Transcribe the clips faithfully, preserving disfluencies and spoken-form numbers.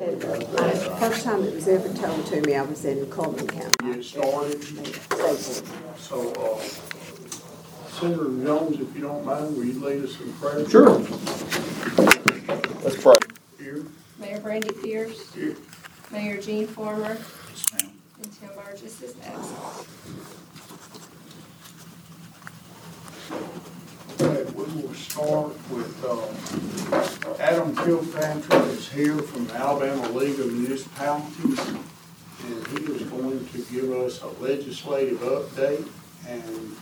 And uh, the first time it was ever told to me, I was in Coleman County. Get started. State So, uh, Senator Jones, if you don't mind, will you lead us in prayer? Sure. Let's pray. Here. Mayor Brandy Pierce, Here. Mayor Gene Farmer, Yes, ma'am. and Tim Burgess is absent. Okay, we will start with, uh, Adam Kilpatrick is here from the Alabama League of Municipalities, and he is going to give us a legislative update. And,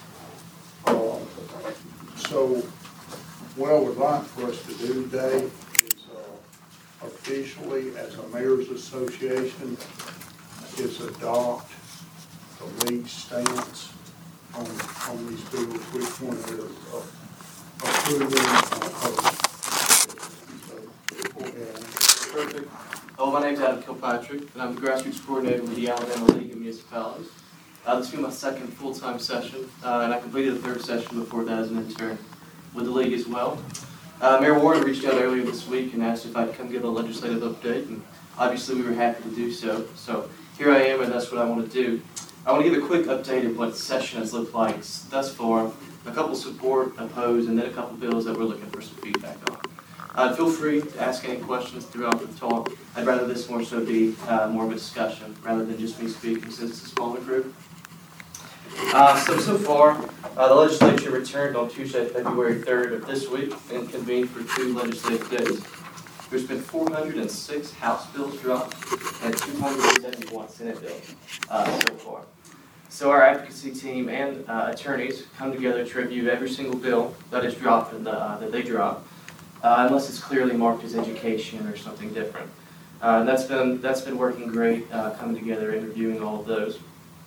uh, so what I would like for us to do today is, uh, officially, as a mayor's association, is adopt the league stance on, on these bills, which one they're uh, approving and opposed. So, go ahead. Perfect. Oh, my name's Adam Kilpatrick, and I'm the grassroots coordinator with the Alabama League of Municipalities. Uh, this will be my second full-time session, uh, and I completed the third session before that as an intern with the league as well. Uh, Mayor Warren reached out earlier this week and asked if I'd come give a legislative update, and obviously we were happy to do so. So here I am, and that's what I want to do. I want to give a quick update of what the session has looked like thus far, a couple support, opposed, and then a couple bills that we're looking for some feedback on. Uh, feel free to ask any questions throughout the talk. I'd rather this more so be uh, more of a discussion rather than just me speaking, since it's a smaller group. Uh, so, so far, uh, the legislature returned on Tuesday, February third of this week and convened for two legislative days. There's been four hundred six House bills dropped and two hundred seventy-one Senate bills uh, so far. So our advocacy team and uh, attorneys come together to review every single bill that is dropped and uh, that they drop, uh, unless it's clearly marked as education or something different. Uh, and that's been that's been working great, uh, coming together and reviewing all of those.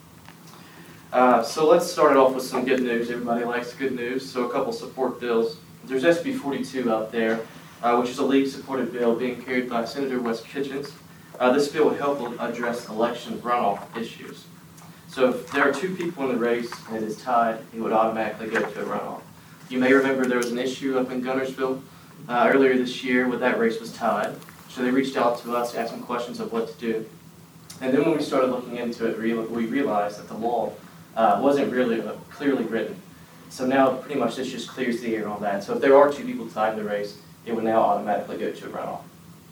Uh, so let's start it off with some good news. Everybody likes good news, so a couple support bills. There's S B forty-two out there, uh, which is a league-supported bill being carried by Senator Wes Kitchens. Uh, this bill will help address election runoff issues. So if there are two people in the race and it is tied, it would automatically go to a runoff. You may remember there was an issue up in Gunnersville uh, earlier this year where that race was tied. So they reached out to us asking questions of what to do. And then when we started looking into it, we realized that the law uh, wasn't really clearly written. So now pretty much this just clears the air on that. So if there are two people tied in the race, it would now automatically go to a runoff.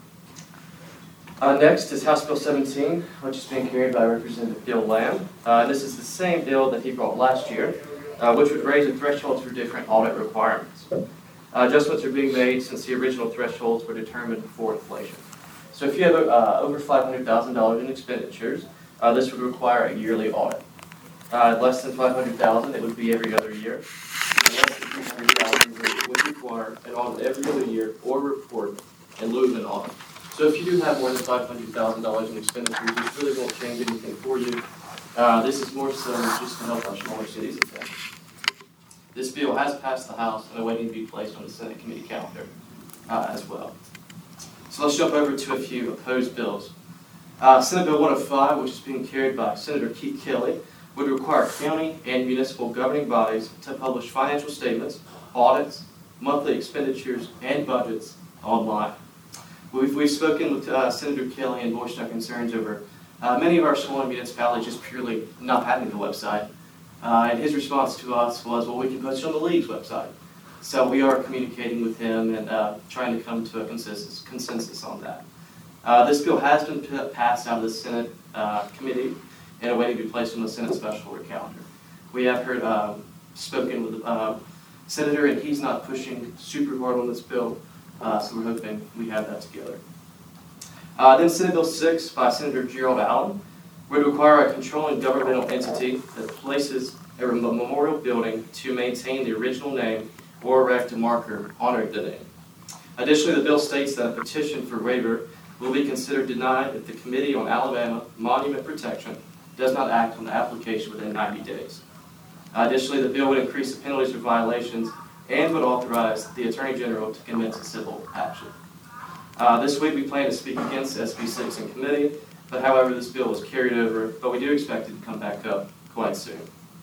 Uh, next is House Bill seventeen, which is being carried by Representative Bill Lamb. Uh, this is the same bill that he brought last year, uh, which would raise the thresholds for different audit requirements. Uh, adjustments are being made since the original thresholds were determined before inflation. So if you have uh, over five hundred thousand dollars in expenditures, uh, this would require a yearly audit. Uh, less than five hundred thousand dollars, it would be every other year. And less than three hundred thousand dollars would require an audit every other year or report in lieu of an audit. So if you do have more than five hundred thousand dollars in expenditures, this really won't change anything for you. Uh, this is more so just to help our smaller cities and towns. This bill has passed the House and is waiting to be placed on the Senate committee calendar uh, as well. So let's jump over to a few opposed bills. Uh, Senate Bill one oh five, which is being carried by Senator Keith Kelly, would require county and municipal governing bodies to publish financial statements, audits, monthly expenditures, and budgets online. We've, we've spoken with uh, Senator Kelly and voiced our concerns over uh, many of our smaller municipalities just purely not having a website. Uh, and his response to us was, well, we can post it on the league's website. So we are communicating with him and uh, trying to come to a consensus, consensus on that. Uh, this bill has been p- passed out of the Senate uh, committee and awaiting to be placed on the Senate special order calendar. We have heard um, spoken with the uh, Senator, and he's not pushing super hard on this bill. Uh, so we're hoping we have that together. Uh, then Senate Bill six by Senator Gerald Allen would require a controlling governmental entity that places a memorial building to maintain the original name or erect a marker honoring the name. Additionally, the bill states that a petition for waiver will be considered denied if the Committee on Alabama Monument Protection does not act on the application within ninety days. Uh, additionally, the bill would increase the penalties for violations and would authorize the Attorney General to commence a civil action. Uh, this week we plan to speak against S B six in committee, but however this bill was carried over, but we do expect it to come back up quite soon.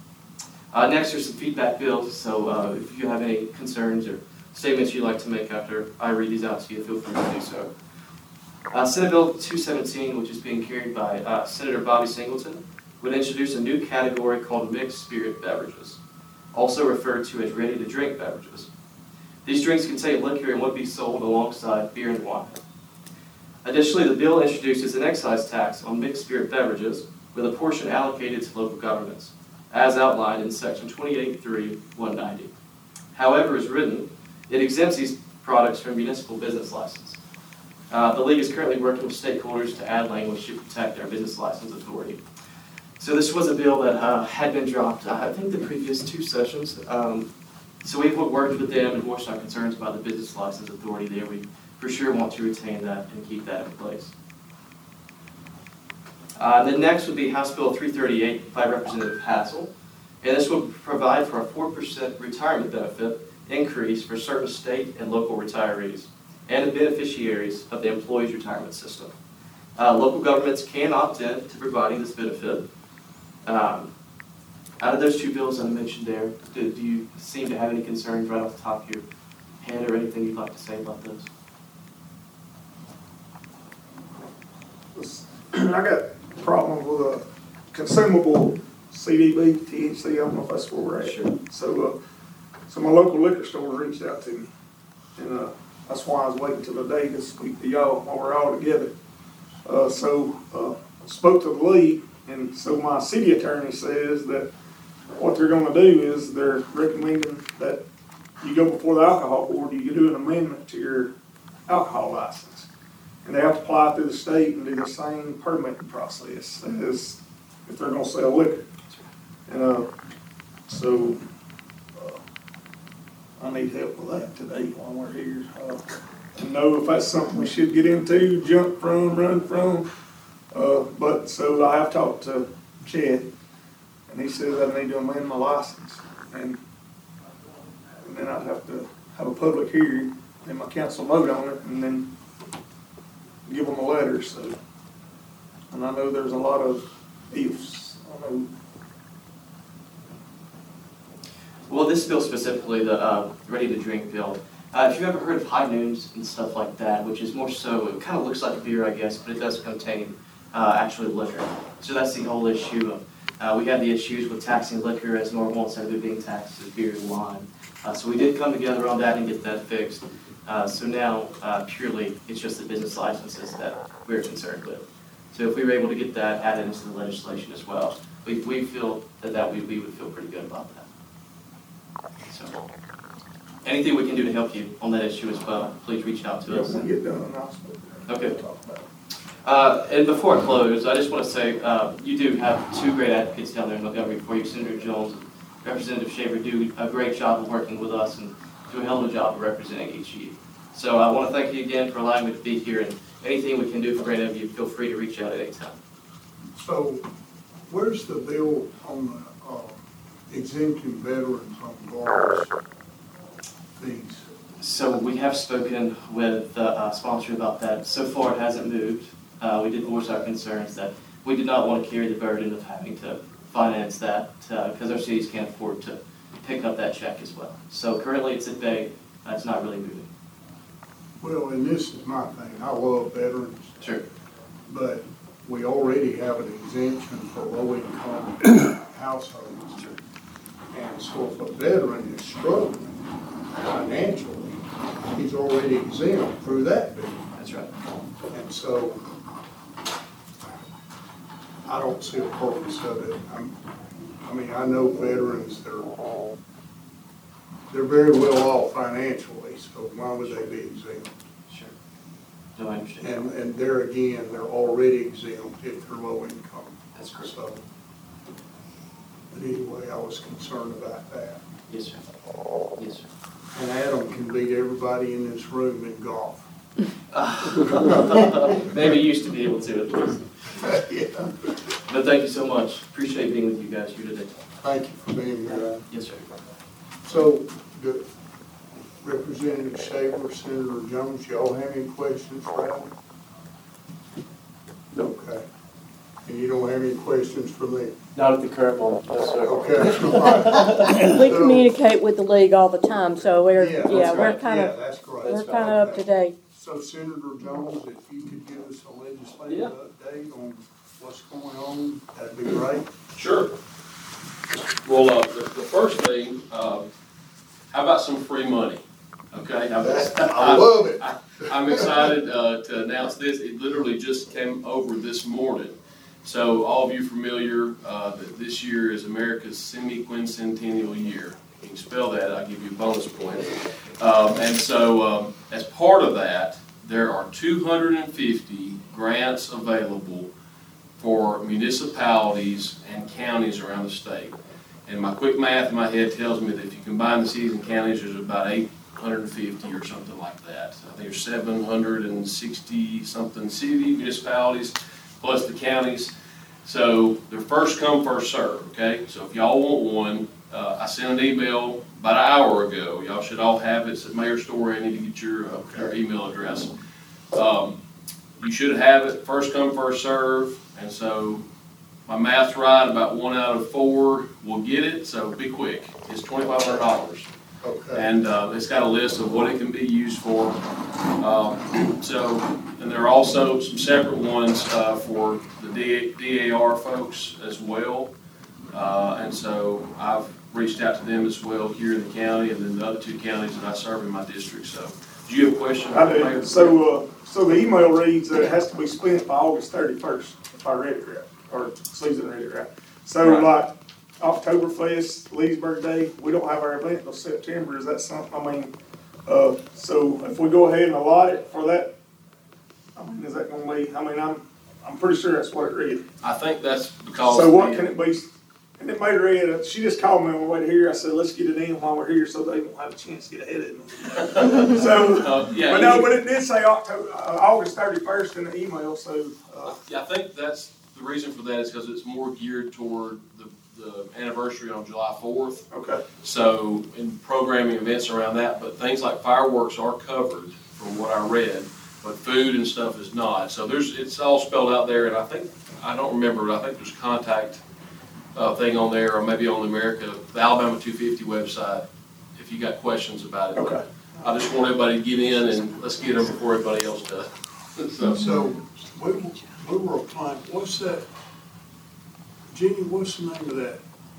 Uh, next are some feedback bills, so uh, if you have any concerns or statements you'd like to make after I read these out to you, feel free to do so. Uh, Senate Bill two seventeen, which is being carried by uh, Senator Bobby Singleton, would introduce a new category called mixed spirit beverages, also referred to as ready-to-drink beverages. These drinks contain liquor and would be sold alongside beer and wine. Additionally, the bill introduces an excise tax on mixed spirit beverages with a portion allocated to local governments, as outlined in section twenty-eight three one ninety. However, as written, it exempts these products from municipal business license. Uh, the league is currently working with stakeholders to add language to protect our business license authority. So this was a bill that uh, had been dropped, uh, I think, the previous two sessions. Um, so we've worked with them and voiced our concerns about the business license authority there. We for sure want to retain that and keep that in place. Uh, then next would be House Bill three thirty-eight by Representative Hassel. And this would provide for a four percent retirement benefit increase for certain state and local retirees and the beneficiaries of the employees' retirement system. Uh, local governments can opt in to providing this benefit. Um, out of those two bills I mentioned there, do, do you seem to have any concerns right off the top of your head or anything you'd like to say about those? I got problems with a consumable C D B, T H C, I don't know if that's where we're at. Sure. So, uh, so my local liquor store reached out to me, and, uh, that's why I was waiting till the day to speak to y'all while we're all together. Uh, so, uh, spoke to the league, and so my city attorney says that what they're gonna do is they're recommending that you go before the alcohol board, you do an amendment to your alcohol license. And they have to apply through the state and do the same permitting process as if they're gonna sell liquor. And, uh, so, uh, I need help with that today while we're here. Uh, to know if that's something we should get into, jump from, run from. Uh, but, so I have talked to Chad, and he says I need to amend my license. And, and then I'd have to have a public hearing, and my council vote on it, and then give them a letter, so. And I know there's a lot of ifs. I know. Well, this bill specifically, the uh, ready-to-drink bill, uh, if you've ever heard of high noons and stuff like that, which is more so, it kind of looks like a beer, I guess, but it does contain uh, actually liquor. So that's the whole issue of, uh, we had the issues with taxing liquor as normal instead of it being taxed as beer and wine. Uh, so we did come together on that and get that fixed. Uh, so now, uh, purely, it's just the business licenses that we're concerned with. So if we were able to get that added into the legislation as well, we, we feel that, that we, we would feel pretty good about that. So, anything we can do to help you on that issue as well, please reach out to Yeah, us. when we get done, I'll speak there. Okay. We'll talk about it. Uh, and before I close, I just want to say, uh, you do have two great advocates down there in Montgomery for you. Senator Jones and Representative Shaver do a great job of working with us and do a hell of a job of representing each of you. So I want to thank you again for allowing me to be here, and anything we can do for any of you, feel free to reach out at any time. So, where's the bill on the uh, exempting veterans on bars fees? So we have spoken with the uh, sponsor about that. So far, it hasn't moved. Uh, we did voice our concerns that we did not want to carry the burden of having to finance that because uh, our cities can't afford to pick up that check as well. So currently, it's at bay. Uh, it's not really moving. Well, and this is my thing, I love veterans, Sure. but we already have an exemption for low-income households. Sure. And so if a veteran is struggling financially, he's already exempt through that bill. That's right. And so I don't see a purpose of it. I'm, I mean, I know veterans, they're, they're very well off financially, so why would they be exempt? Sure. No, I understand. And, and there again, they're already exempt if they're low income. That's correct. So, but anyway, I was concerned about that. Yes, sir. Yes, sir. And Adam can beat everybody in this room in golf. Maybe used to be able to at least. Yeah. But thank you so much. Appreciate being with you guys here today. Thank you for being here. Yes, sir. So, the Representative Shaver, Senator Jones, y'all have any questions for Adam? Okay. And you don't have any questions for me? Not at the current moment, yes, sir. Okay. We communicate with the league all the time, so we're, Yeah, yeah, that's we're right. kind Yeah, of, that's great. we're That's kind of up to date. So Senator Jones, if you could give us a legislative Yeah. update on what's going on, that'd be great. Sure. Well, uh, the, the first thing, um, how about some free money? Okay? I'm- I love it. I- I'm excited, uh, to announce this. It literally just came over this morning. So all of you familiar, uh, that this year is America's semi-quincentennial year. You can spell that, I'll give you a bonus point. Um, and so, um, as part of that, there are two hundred fifty grants available for municipalities and counties around the state. And my quick math in my head tells me that if you combine the cities and counties, there's about eight hundred fifty or something like that. I think there's seven hundred sixty something city municipalities plus the counties. So they're first come, first serve, okay? So if y'all want one, uh, I sent an email about an hour ago. Y'all should all have it. It's at Mayor Story. I need to get your, uh, your email address. Um, you should have it, first come, first serve. And so my math's right, about one out of four will get it, so be quick. It's twenty-five hundred dollars. Okay. And uh, it's got a list of what it can be used for. Um, so, and there are also some separate ones uh, for the D A R folks as well. Uh, and so I've reached out to them as well here in the county and then the other two counties that I serve in my district. So, do you have a question? I do. So, uh, so the email reads that it has to be spent by August thirty-first, if I read it right, or Susan read it right. So Right. like Oktoberfest, Leesburg Day, we don't have our event until September. Is that something, I mean, uh, so if we go ahead and allot it for that, I mean, is that gonna be, I mean, I'm, I'm pretty sure that's what it read. I think that's because. So what the- can it be? And it made her read, she just called me on the way here. I said, let's get it in while we're here so they won't have a chance to get ahead of me. So, Uh, yeah, but no, you- but it did say October, uh, August thirty-first in the email, so, uh, Yeah, I think that's, the reason for that is because it's more geared toward the, the anniversary on July fourth. okay. So, in programming events around that, but things like fireworks are covered from what I read, but food and stuff is not. So there's, it's all spelled out there, and I think, I don't remember, but I think there's contact uh, thing on there, or maybe on the America, the Alabama two fifty website, if you got questions about it. Okay. I just want everybody to get in and let's get them before everybody else does. So, So, we, we were applying, what's that, Jenny, what's the name of that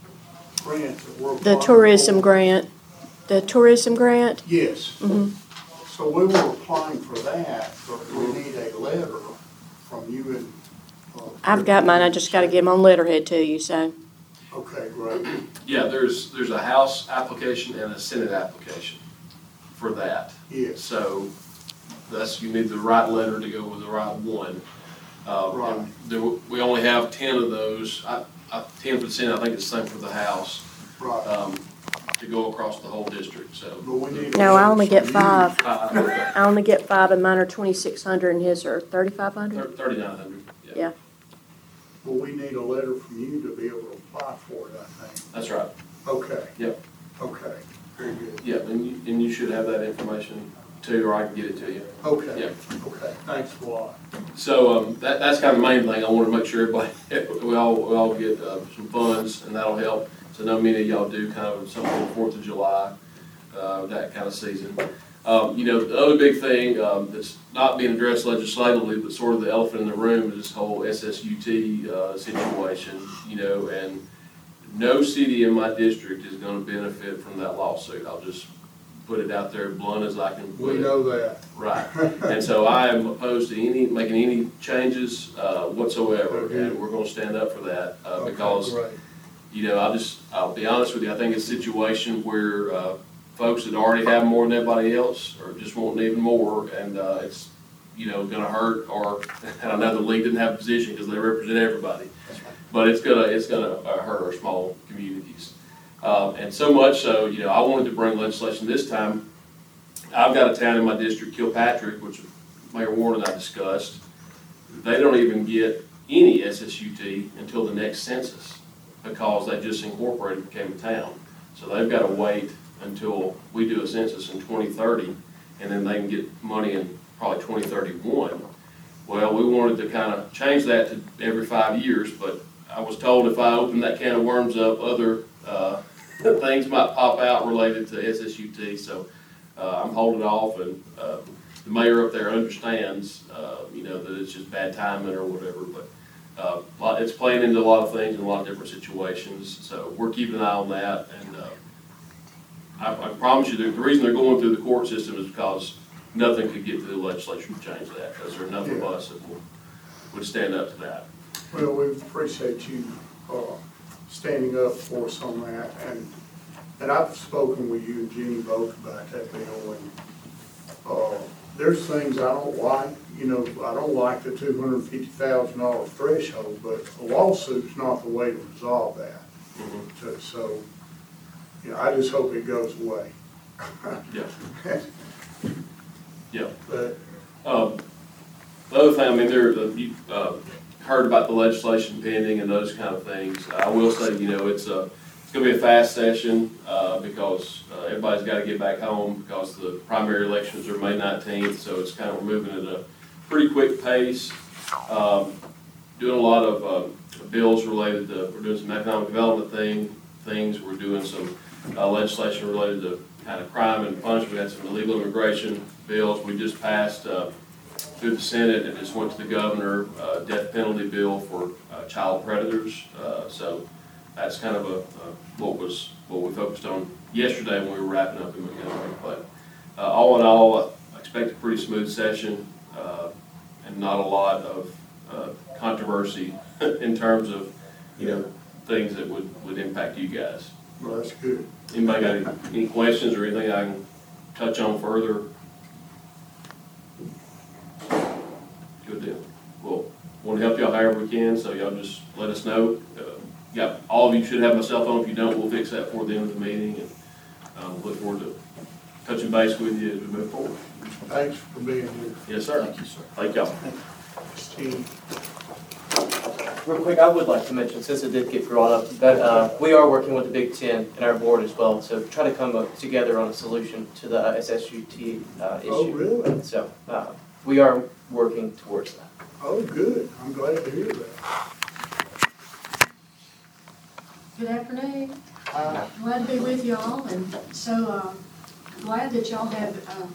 grant that we're applying The tourism for? grant, the tourism grant, Yes. Mhm. So we were applying for that, but we need a letter from you and. uh, I've got mine, I just gotta get them on letterhead to you, so. Okay, great. yeah, there's, there's a House application and a Senate application for that. Yes. So that's, you need the right letter to go with the right one. Uh, Right. and there, we only have ten of those, I, I, ten for the Senate, I think it's the same for the House, Right. um, to go across the whole district, so. But we need a No, I letter only from get you. five. Uh, okay. I only get five and mine are twenty-six hundred and his are thirty-five hundred? Thirty-nine hundred, yeah, Yeah, Well, we need a letter from you to be able to apply for it, I think. that's right, Okay. Yep. Okay, very good. yeah, and you, and you should have that information too, or I can get it to you. Okay. Yeah. Okay, thanks a lot. So, um, that, that's kind of the main thing, I wanted to make sure everybody, we all, we all get, uh, some funds, and that'll help. So I know many of y'all do kind of something on the Fourth of July, uh, that kind of season. Um, you know, the other big thing, um, that's not being addressed legislatively, but sort of the elephant in the room is this whole S S U T, uh, situation, you know, and no city in my district is gonna benefit from that lawsuit. I'll just put it out there blunt as I can put it. We know that. Right, and so I am opposed to any, making any changes uh, whatsoever, and we're gonna stand up for that, uh, Okay, because, great. you know, I'll just, I'll be honest with you, I think it's a situation where uh, folks that already have more than everybody else are just wanting even more, and uh, it's, you know, gonna hurt, or, and I know the league didn't have a position because they represent everybody, but it's gonna, it's gonna uh, hurt our small communities. Um, and so much so, you know, I wanted to bring legislation this time. I've got a town in my district, Kilpatrick, which Mayor Warren and I discussed. They don't even get any S S U T until the next census because they just incorporated, became a town. So they've got to wait until we do a census in twenty thirty, and then they can get money in probably twenty thirty-one. Well, we wanted to kind of change that to every five years, but I was told if I open that can of worms up, other uh, things might pop out related to S S U T, so uh, I'm holding off, and uh, the mayor up there understands, uh, you know, that it's just bad timing or whatever, but, uh, lot- it's playing into a lot of things in a lot of different situations, so we're keeping an eye on that, and, uh, I, I promise you, the, the reason they're going through the court system is because nothing could get to the legislature to change that, because there are enough of Yeah. us that will, would stand up to that. Well, we appreciate you, uh, standing up for us on that, and, and I've spoken with you and Jenny both about that bill, and, uh, there's things I don't like, you know, I don't like the two hundred and fifty thousand dollar threshold, but a lawsuit's not the way to resolve that. Mhm. So- So, you know, I just hope it goes away. Yeah, yeah. But, Um, The other thing, I mean, there, uh, you, uh, heard about the legislation pending and those kind of things. I will say, you know, it's a, it's gonna be a fast session, uh, because, uh, everybody's gotta get back home because the primary elections are May nineteenth, so it's kind of moving at a pretty quick pace. Um, doing a lot of, uh, bills related to, we're doing some economic development thing, things, we're doing some, uh, legislation related to kind of crime and punishment. We had some illegal immigration bills we just passed, uh, through the Senate, and just went to the governor, uh, death penalty bill for, uh, child predators. Uh, so that's kind of a, uh, what was, what we focused on yesterday when we were wrapping up in Montgomery. But, uh, all in all, I expect a pretty smooth session, uh, and not a lot of, uh, controversy in terms of, you know, things that would, would impact you guys. well, that's good. Anybody got any, any questions or anything I can touch on further? Good deal. Well, want to help y'all however we can, so y'all just let us know. Uh, Yeah, all of you should have my cell phone. If you don't, we'll fix that before the end of the meeting, and um, look forward to touching base with you as we move forward. Thanks for being here, Yes, sir. Thank you, sir. Thank y'all. Steve. Real quick, I would like to mention, since it did get brought up, that uh, we are working with the Big Ten and our board as well to try to come up together on a solution to the S S U T uh, issue. Oh, really? So uh, we are working towards that. Oh, good, I'm glad to hear that. Good afternoon. Uh, Glad to be with y'all, and so uh, glad that y'all have uh,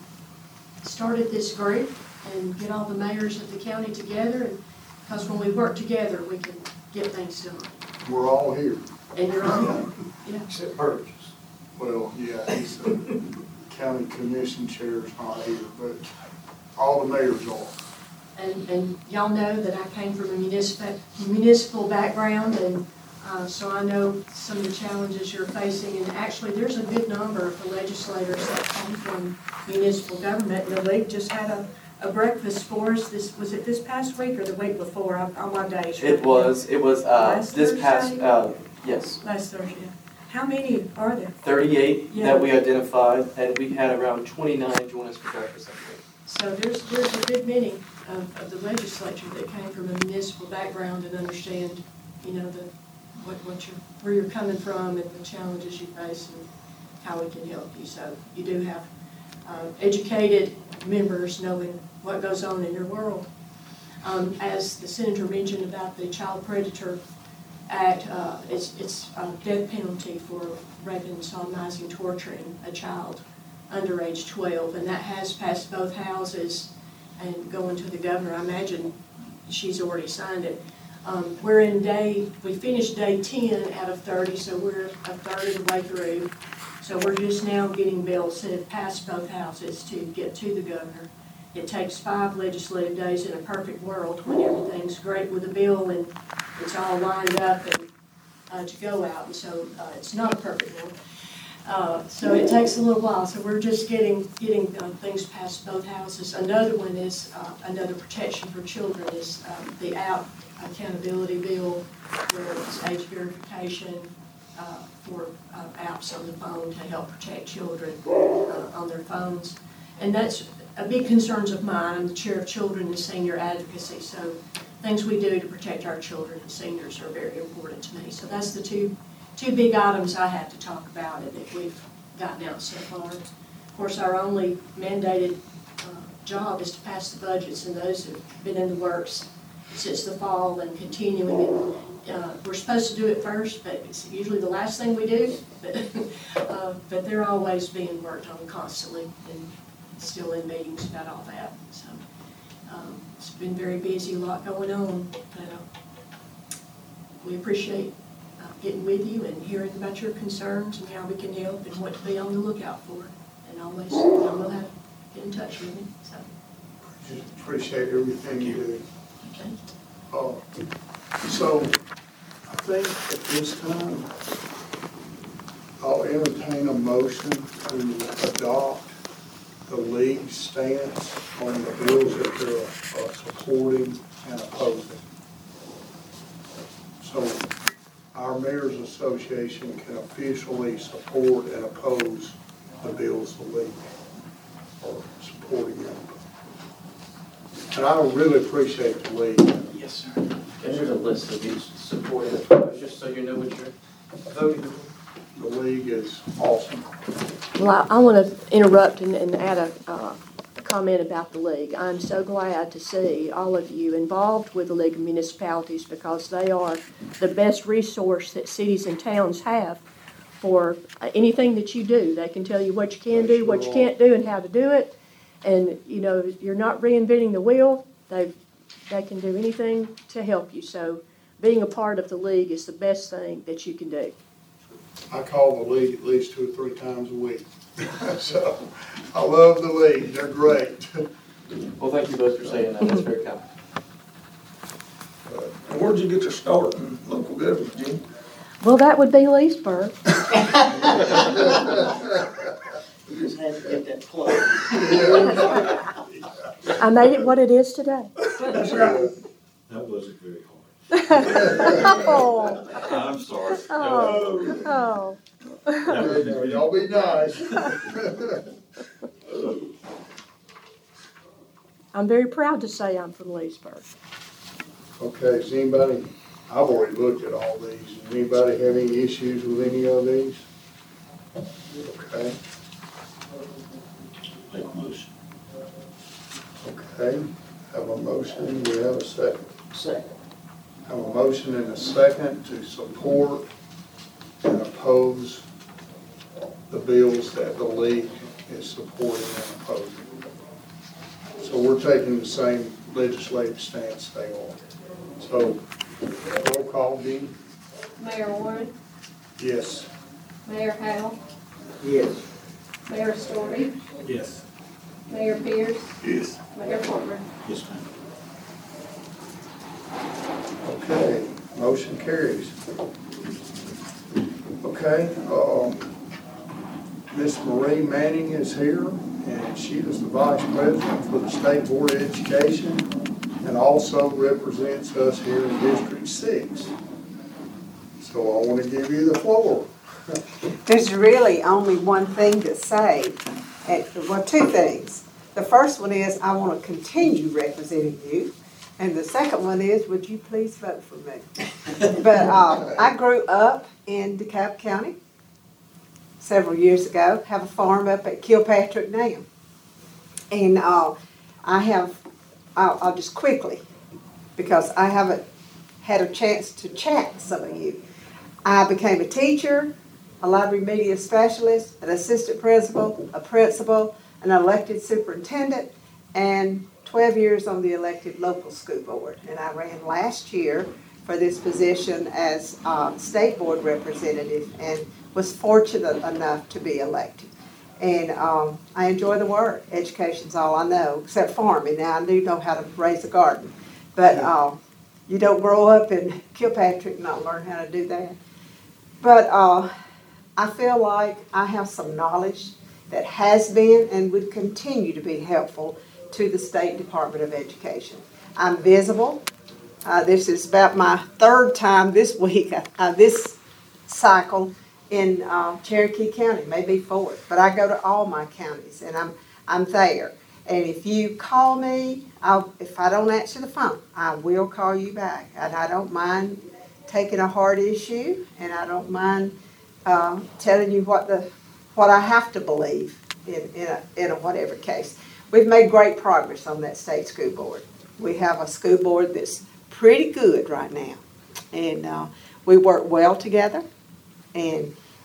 started this group and get all the mayors of the county together, because when we work together, we can get things done. We're all here. And you're all, yeah. Except Burgess. Well, yeah, he's the county commission chair's not here, but all the mayors are. And, and y'all know that I came from a municipal, municipal background, and uh, so I know some of the challenges you're facing. And actually, there's a good number of the legislators that come from municipal government. And the league just had a, a breakfast for us. This, was it this past week or the week before? On on my days. It was, it was uh, Last this past, Thursday? uh, yes, Last Thursday. How many are there? thirty-eight Yeah. that we identified, and we had around twenty-nine join us for breakfast that week. So there's, there's a good many of, of the legislature that came from a municipal background and understand, you know, the, what, what you're, where you're coming from and the challenges you face and how we can help you. So you do have uh, educated members knowing what goes on in your world. Um, as the senator mentioned about the Child Predator Act, uh, it's, it's a death penalty for raping, sodomizing, torturing a child under age twelve, and that has passed both houses and going to the governor. I imagine she's already signed it. Um, we're in day, we finished day ten out of thirty, so we're a third of the way through. So we're just now getting bills that have passed both houses to get to the governor. It takes five legislative days in a perfect world when everything's great with the bill and it's all lined up and uh, to go out, and so uh, it's not a perfect world. Uh, so it takes a little while, so we're just getting getting uh, things past both houses. Another one is, uh, another protection for children is um, the app accountability bill, where it's age verification uh, for uh, apps on the phone to help protect children uh, on their phones. And that's a big concern of mine. I'm the chair of children and senior advocacy, so things we do to protect our children and seniors are very important to me. So that's the two two big items I have to talk about and that we've gotten out so far. Of course, our only mandated uh, job is to pass the budgets, and those have been in the works since the fall and continuing. And, uh, we're supposed to do it first, but it's usually the last thing we do. But, uh, but they're always being worked on constantly, and still in meetings about all that. So um, it's been very busy, a lot going on. But uh, we appreciate uh, getting with you and hearing about your concerns and how we can help and what to be on the lookout for. And always, you know, we'll have to get in touch with you. So, Just appreciate everything you do. okay. Uh, So, I think at this time, I'll entertain a motion to adopt the league's stance on the bills that they're uh, supporting and opposing. So, our Mayor's Association can officially support and oppose the bills the league are supporting them. And I really appreciate the league. Yes, sir. And there's a list of each supported, just so you know what you're voting for. The league is awesome. Well, I, I want to interrupt and, and add a, uh, a comment about the league. I'm so glad to see all of you involved with the League of Municipalities because they are the best resource that cities and towns have for uh, anything that you do. They can tell you what you can do, what you can't do, and how to do it. And, you know, you're not reinventing the wheel. They they can do anything to help you. So being a part of the league is the best thing that you can do. I call the league at least two or three times a week. So I love the league. They're great. Well, thank you both for saying that. That's very kind. And where'd you get your start in local government, Jim? Well, that would be Leesburg. You just had to get that plug. I made it what it is today. That wasn't very hard. Oh, I'm sorry. oh, oh. Y'all be nice. I'm very proud to say I'm from Leesburg. Okay, does anybody, I've already looked at all these. Does anybody have any issues with any of these? Okay, Make a motion. okay. Have a motion. Do we have a second? Second. Have a motion and a second to support and oppose the bills that the league is supporting and opposing. So we're taking the same legislative stance they are. So, roll call, Dean? Mayor Warren, Yes. Mayor Howell, Yes. Mayor Story, Yes. Mayor Pierce, Yes. Mayor Former. Yes, ma'am. Okay, motion carries. Okay, um, Miss Marie Manning is here, and she is the Vice President for the State Board of Education, and also represents us here in District Six. So I want to give you the floor. There's really only one thing to say, and, well, two things. The first one is I want to continue representing you, and the second one is would you please vote for me? But uh, I grew up in DeKalb County several years ago, have a farm up at Kilpatrick Dam. And uh, I have, I'll, I'll just quickly, because I haven't had a chance to chat with some of you. I became a teacher, a library media specialist, an assistant principal, a principal, an elected superintendent, and twelve years on the elected local school board. And I ran last year for this position as uh, state board representative and was fortunate enough to be elected. And um, I enjoy the work. Education's all I know, except farming. Now, I do know how to raise a garden. But uh, you don't grow up in Kilpatrick and not learn how to do that. But uh, I feel like I have some knowledge that has been and would continue to be helpful to the State Department of Education. I'm visible. Uh, this is about my third time this week, uh, this cycle in uh, Cherokee County, maybe fourth. But I go to all my counties, and I'm I'm there. And if you call me, I'll, if I don't answer the phone, I will call you back. And I don't mind taking a hard issue, and I don't mind uh, telling you what the what I have to believe in in a, in a whatever case. We've made great progress on that state school board. We have a school board that's pretty good right now, and uh, we work well together. And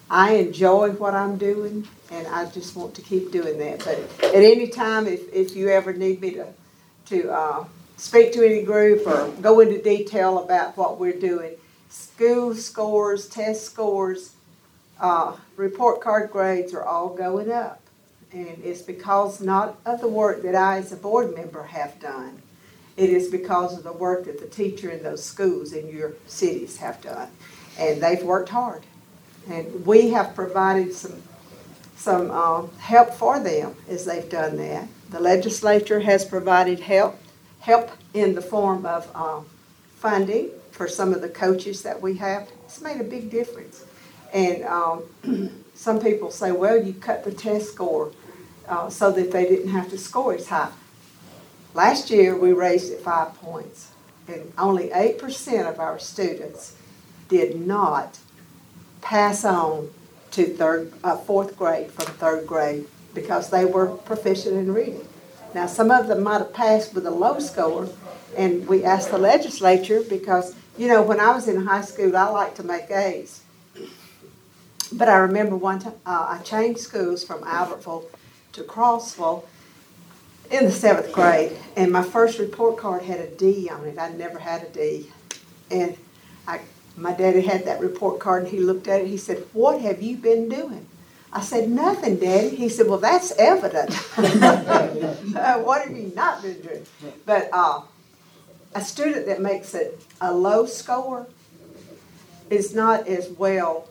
I enjoy what I'm doing, and I just want to keep doing that. But at any time, if, if you ever need me to, to uh, speak to any group or go into detail about what we're doing, school scores, test scores, uh, report card grades are all going up. And it's because not of the work that I as a board member have done. It is because of the work that the teacher in those schools in your cities have done. And they've worked hard. And we have provided some, some uh, help for them as they've done that. The legislature has provided help, help in the form of uh, funding for some of the coaches that we have. It's made a big difference. And um, some people say, well, you cut the test score uh, so that they didn't have to score as high. Last year, we raised it five points, and only eight percent of our students did not pass on to third, uh, fourth grade from third grade because they were proficient in reading. Now, some of them might have passed with a low score, and we asked the legislature because, you know, when I was in high school, I liked to make A's. But I remember one time uh, I changed schools from Albertville to Crossville in the seventh grade, and my first report card had a D on it. I'd never had a D. And I, my daddy had that report card, and he looked at it. He said, "What have you been doing?" I said, "Nothing, Daddy." He said, "Well, that's evident." uh, what have you not been doing? But uh, a student that makes it a low score is not as well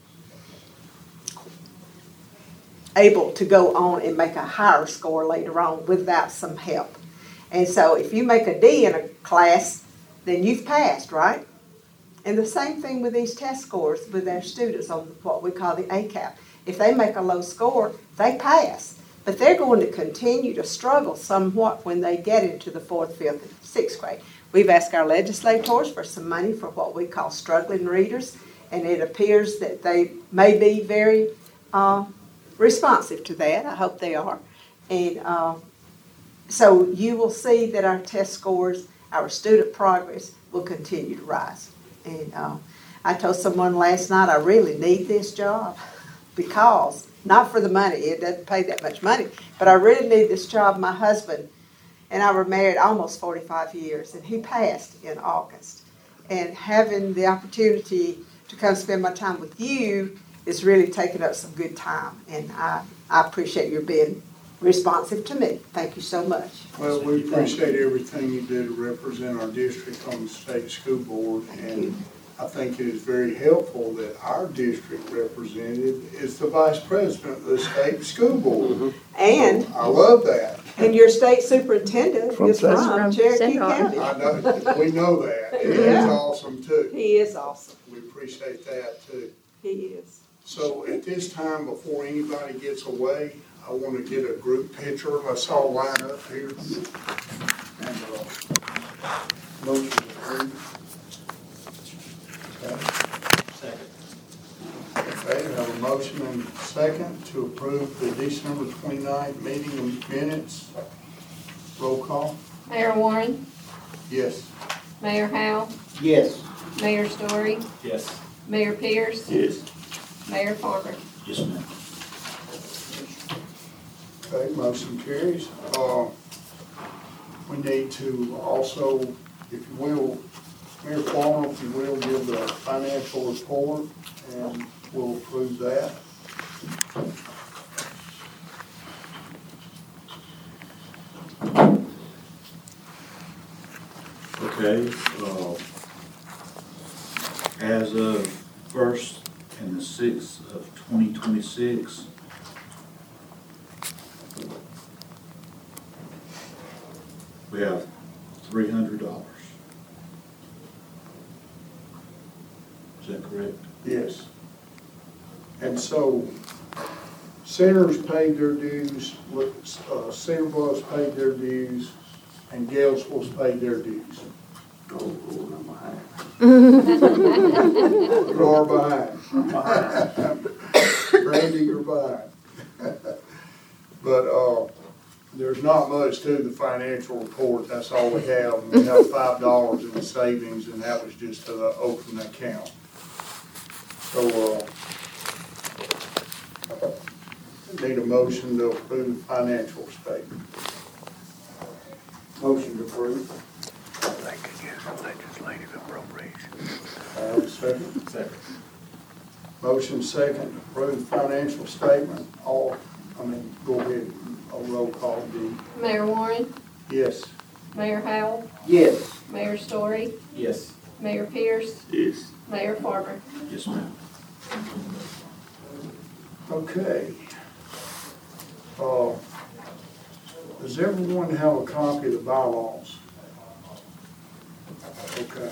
able to go on and make a higher score later on without some help. And so if you make a D in a class, then you've passed, right? And the same thing with these test scores with our students on what we call the A C A P. If they make a low score, they pass. But they're going to continue to struggle somewhat when they get into the fourth, fifth, and sixth grade. We've asked our legislators for some money for what we call struggling readers, and it appears that they may be very uh, responsive to that. I hope they are. And uh, so you will see that our test scores, our student progress will continue to rise. And uh, I told someone last night I really need this job because, not for the money, it doesn't pay that much money, but I really need this job. My husband and I were married almost forty-five years, and he passed in August. And having the opportunity to come spend my time with you is really taking up some good time, and I, I appreciate your being responsive to me. Thank you so much. Well, we appreciate everything you do to represent our district on the state school board, and I think it is very helpful that our district representative is the vice president of the state school board. And I love that. and your state superintendent From is from from Cherokee Central. County. I know, we know that. It is Yeah. awesome too. He is awesome. We appreciate that too. He is. So at this time, before anybody gets away, I want to get a group picture. Let's all line up here. And, uh, motion approved. Okay. Okay, we have a motion and second to approve the December twenty-ninth meeting minutes. Roll call. Mayor Warren, Yes. Mayor Howell, Yes. Mayor Story, Yes. Mayor Pierce, Yes. Mayor Farmer. Yes, ma'am. Okay, motion carries. Uh, we need to also, if you will, Mayor Farmer, if you will, give the financial report, and we'll approve that. Okay, uh, as of first and the sixth of twenty twenty-six, we have three hundred dollars. Is that correct? Yes. And so, Center's paid their dues, uh, Center Bluff's paid their dues, and Galesville's paid their dues. Oh, Lord, I'm behind. You are behind. Randy, you're behind. But, uh, there's not much to the financial report. That's all we have. We have five dollars in the savings, and that was just to open the account. So, uh, Need a motion to approve financial statement. Motion to approve. Uh, second? Second. Motion second to approve financial statement. All, I mean, go ahead, a roll call, D. Mayor Warren, Yes. Mayor Howell, Yes. Mayor Story, Yes. Mayor Pierce, Yes. Mayor Farmer. Yes, ma'am. Okay. Uh, does everyone have a copy of the bylaws? Okay.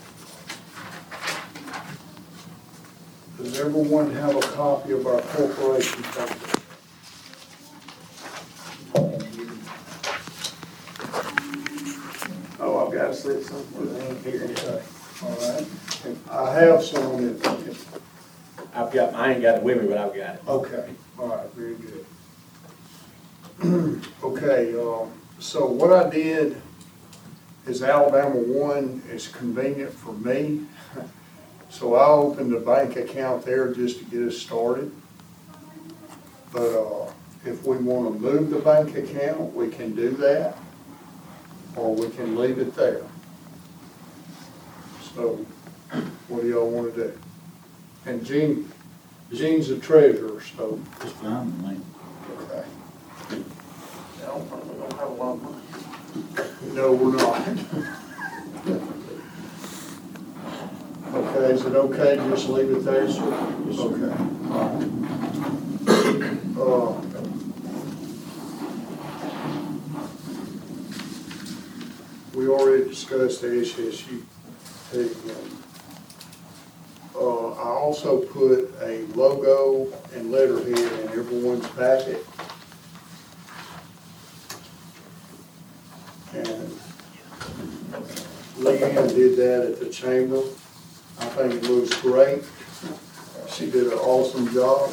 Does everyone have a copy of our corporation code? Oh, I've got to say something, I ain't here today. All right. And I have some that, I've got, I ain't got it with me, but I've got it. okay, all right, very good. Okay, um, so what I did is Alabama One is convenient for me. So I opened a bank account there just to get us started. But, uh, if we want to move the bank account, we can do that, or we can leave it there. So, what do y'all want to do? And Gene, Gene's the treasurer, so, It's fine with me. okay. I don't think we're gonna have a lot of money. No, we're not. Okay, is it okay to just leave it there, sir? Okay. Uh, We already discussed the S S U. Uh, I also put a logo and letterhead in everyone's packet. And Leanne did that at the chamber. I think it looks great. She did an awesome job.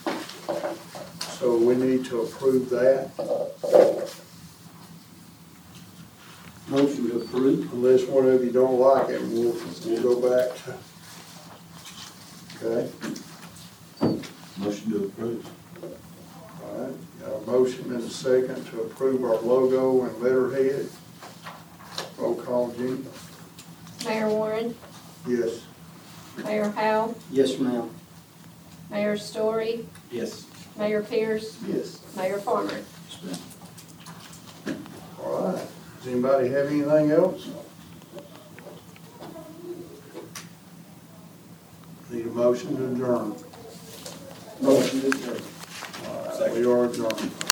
So we need to approve that. Motion to approve. Unless one of you don't like it, we'll, we'll go back to, okay? Motion to approve. All right, got a motion and a second to approve our logo and letterhead. Roll call, Gene. Mayor Warren, Yes. Mayor Howell, Yes, ma'am. Mayor Story, Yes. Mayor Pierce, Yes. Mayor Farmer. Yes, ma'am. All right. Does anybody have anything else? Need a motion to adjourn. Motion to approve. All right, we are adjourned.